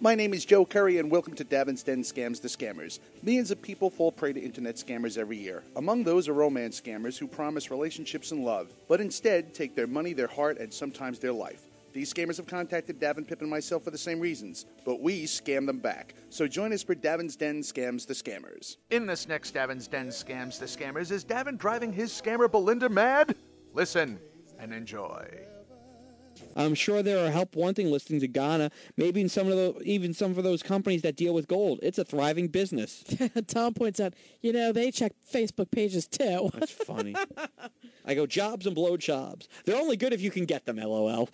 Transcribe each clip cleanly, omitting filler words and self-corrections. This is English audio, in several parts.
My name is Joe Curry, and welcome to Davin's Den Scams the Scammers. Millions of people fall prey to internet scammers every year. Among those are romance scammers who promise relationships and love, but instead take their money, their heart, and sometimes their life. These scammers have contacted Davin, Pip, and myself for the same reasons, but we scam them back. So join us for Davin's Den Scams the Scammers. In this next Davin's Den Scams the Scammers, is Davin driving his scammer Belinda mad? Listen and enjoy. I'm sure there are help-wanting listings in Ghana, maybe in some of those companies that deal with gold. It's a thriving business. Tom points out, they check Facebook pages too. That's funny. I go, jobs and blowjobs. They're only good if you can get them, LOL.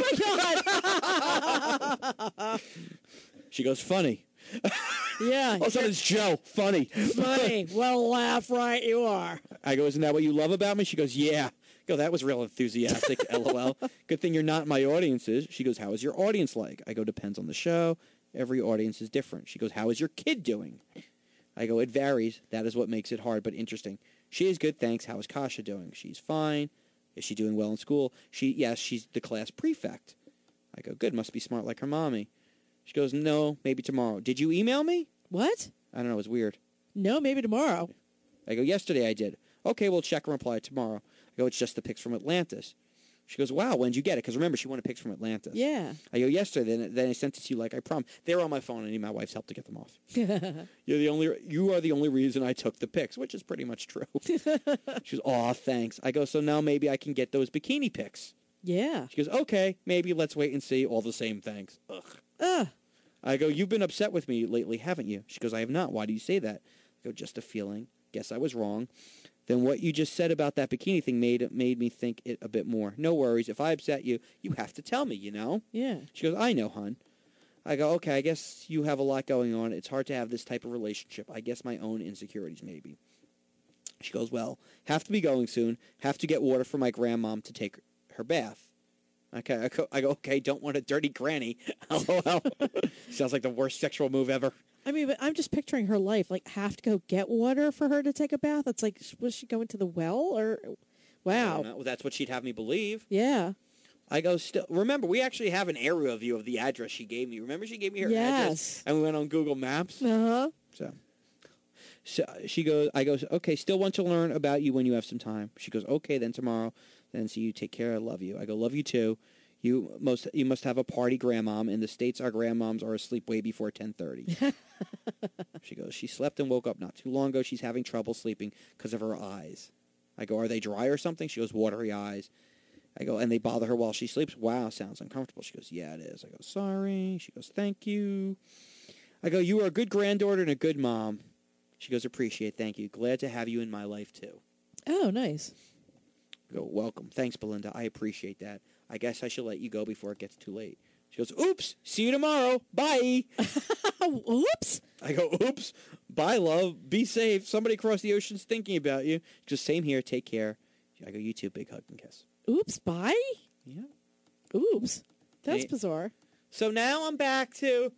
Oh, my God! She goes, funny. Yeah. Also, it's Joe. Funny. Funny. Well, laugh right you are. I go, isn't that what you love about me? She goes, yeah. I go, that was real enthusiastic, LOL. Good thing you're not in my audiences. She goes, how is your audience like? I go, depends on the show. Every audience is different. She goes, how is your kid doing? I go, it varies. That is what makes it hard, but interesting. She is good, thanks. How is Kasha doing? She's fine. Is she doing well in school? Yes, she's the class prefect. I go, good, must be smart like her mommy. She goes, no, maybe tomorrow. Did you email me? What? I don't know, it's weird. No, maybe tomorrow. I go, yesterday I did. Okay, we'll check and reply tomorrow. I go, it's just the pics from Atlantis. She goes, wow, when'd you get it? Because remember, she wanted pics from Atlantis. Yeah. I go, yesterday, then I sent it to you like I promised. They're on my phone. I need my wife's help to get them off. You are the only reason I took the pics, which is pretty much true. She goes, aw, thanks. I go, so now maybe I can get those bikini pics. Yeah. She goes, okay, maybe let's wait and see. All the same, thanks. Ugh. I go, you've been upset with me lately, haven't you? She goes, I have not. Why do you say that? I go, just a feeling. Guess I was wrong. Then what you just said about that bikini thing made me think it a bit more. No worries. If I upset you, you have to tell me, Yeah. She goes, I know, hon. I go, okay, I guess you have a lot going on. It's hard to have this type of relationship. I guess my own insecurities, maybe. She goes, well, have to be going soon. Have to get water for my grandmom to take her bath. Okay, I go, okay, don't want a dirty granny. LOL. Sounds like the worst sexual move ever. I mean, but I'm just picturing her life. Like, have to go get water for her to take a bath? It's like, was she going to the well? Or, wow. Well, that's what she'd have me believe. Yeah. I go, still, remember, we actually have an aerial view of the address she gave me. Remember she gave me her address? And we went on Google Maps? Uh-huh. So she goes, I go, okay, still want to learn about you when you have some time. She goes, okay, then tomorrow. Then see you, take care, I love you. I go, love you too. You must have a party grandmom. In the States, our grandmoms are asleep way before 10:30. She goes, she slept and woke up not too long ago. She's having trouble sleeping because of her eyes. I go, are they dry or something? She goes, watery eyes. I go, and they bother her while she sleeps? Wow, sounds uncomfortable. She goes, yeah, it is. I go, sorry. She goes, thank you. I go, you are a good granddaughter and a good mom. She goes, appreciate, thank you. Glad to have you in my life, too. Oh, nice. I go, welcome. Thanks, Belinda. I appreciate that. I guess I should let you go before it gets too late. She goes, oops. See you tomorrow. Bye. Oops. I go, oops. Bye, love. Be safe. Somebody across the ocean's thinking about you. She goes, same here. Take care. I go, you too. Big hug and kiss. Oops. Bye? Yeah. Oops. That's bizarre. So now I'm back to,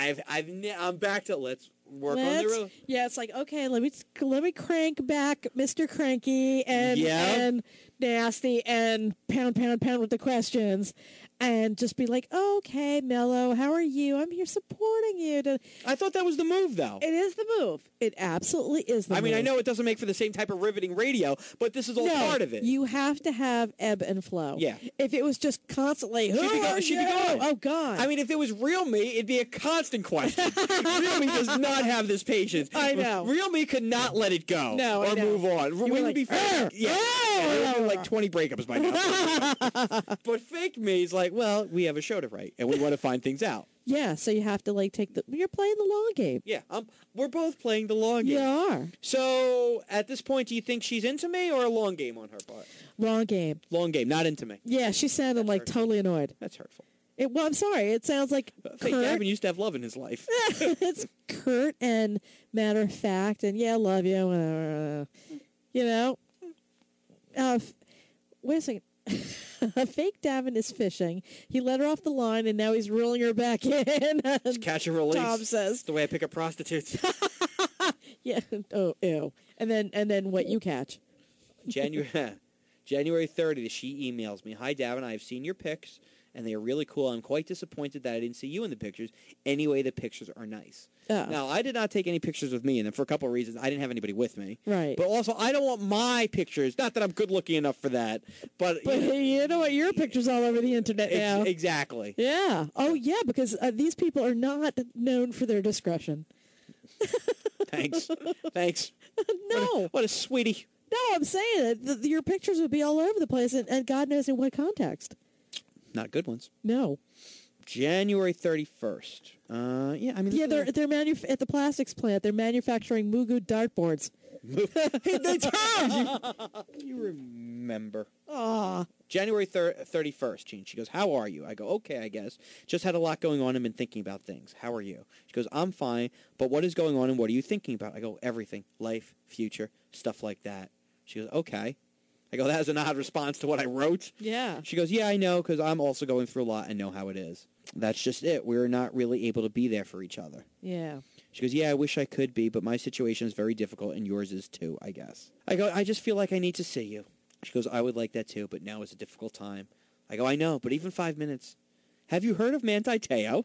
I'm back to let's work on the... Yeah, it's like, okay, let me crank back Mr. Cranky and Nasty and pound with the questions and just be like, oh, okay, Mello, how are you? I'm here supporting you. I thought that was the move, though. It is the move. It absolutely is the move. I mean, I know it doesn't make for the same type of riveting radio, but this is all part of it. You have to have ebb and flow. Yeah. If it was just constantly, she'd be gone. Oh, God. I mean, if it was Real Me, it'd be a constant question. Real Me does not have this patience. I know. Real Me could not let it go or move on. We would be there would be like 20 breakups by now. But fake me is like, well, we have a show to write, and we want to find things out. Yeah, so you have to you're playing the long game. Yeah, we're both playing the long game. You are. So, at this point, do you think she's into me or a long game on her part? Long game. Long game, not into me. Yeah, she sounded totally annoyed. That's hurtful. Well, I'm sorry. It sounds like Fake Gavin used to have love in his life. It's curt and matter of fact, and yeah, love you. Wait a second. Fake Davin is fishing. He let her off the line, and now he's reeling her back in. Catch and release. Tom says, "It's the way I pick up prostitutes." Yeah. Oh, ew. And then what you catch? January 30th, she emails me, "Hi, Davin. I have seen your pics and they are really cool. I'm quite disappointed that I didn't see you in the pictures. Anyway, the pictures are nice. Oh. Now, I did not take any pictures with me in them for a couple of reasons. I didn't have anybody with me. Right. But also, I don't want my pictures. Not that I'm good looking enough for that. But you know what? Your picture's all over the internet now. Exactly. Yeah. Oh, yeah, because these people are not known for their discretion. Thanks. No. What a sweetie. No, I'm saying that your pictures would be all over the place, and God knows in what context. Not good ones. No. January 31st. Yeah, I mean... Yeah, they're at the plastics plant. They're manufacturing Mugu dartboards. Hey, they turned! You remember. Aw. January 31st, Gene. She goes, how are you? I go, okay, I guess. Just had a lot going on and been thinking about things. How are you? She goes, I'm fine, but what is going on and what are you thinking about? I go, everything. Life, future, stuff like that. She goes, okay. I go, that is an odd response to what I wrote. Yeah. She goes, yeah, I know, because I'm also going through a lot and know how it is. That's just it. We're not really able to be there for each other. Yeah. She goes, yeah, I wish I could be, but my situation is very difficult, and yours is too, I guess. I go, I just feel like I need to see you. She goes, I would like that too, but now is a difficult time. I go, I know, but even 5 minutes. Have you heard of Manti Te'o?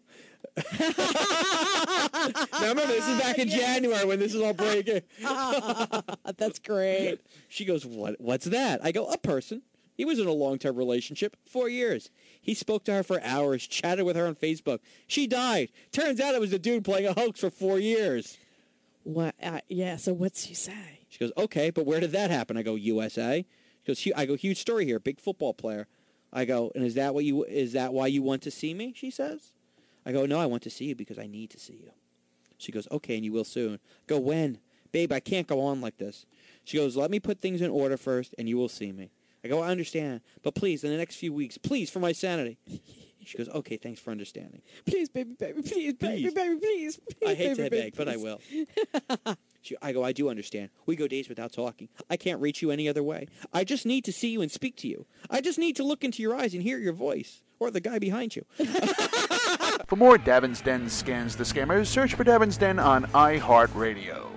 Now remember, this is back in January when this is all breaking. That's great. She goes, what's that? I go, a person. He was in a long-term relationship, 4 years. He spoke to her for hours, chatted with her on Facebook. She died. Turns out it was the dude playing a hoax for 4 years. What? Yeah, so what's she say? She goes, okay, but where did that happen? I go, USA. She goes, I go, huge story here, big football player. I go, and is that why you want to see me? She says. I go, no, I want to see you because I need to see you. She goes, okay, and you will soon. I go, when? Babe, I can't go on like this. She goes, let me put things in order first, and you will see me. I go, I understand, but please, in the next few weeks, please, for my sanity. She goes, okay, thanks for understanding. Please, baby, please, baby, please. I hate to baby, beg, but I will. I go, I do understand. We go days without talking. I can't reach you any other way. I just need to see you and speak to you. I just need to look into your eyes and hear your voice. Or the guy behind you. For more Davin's Den Scans the Scammers, search for Davin's Den on iHeartRadio.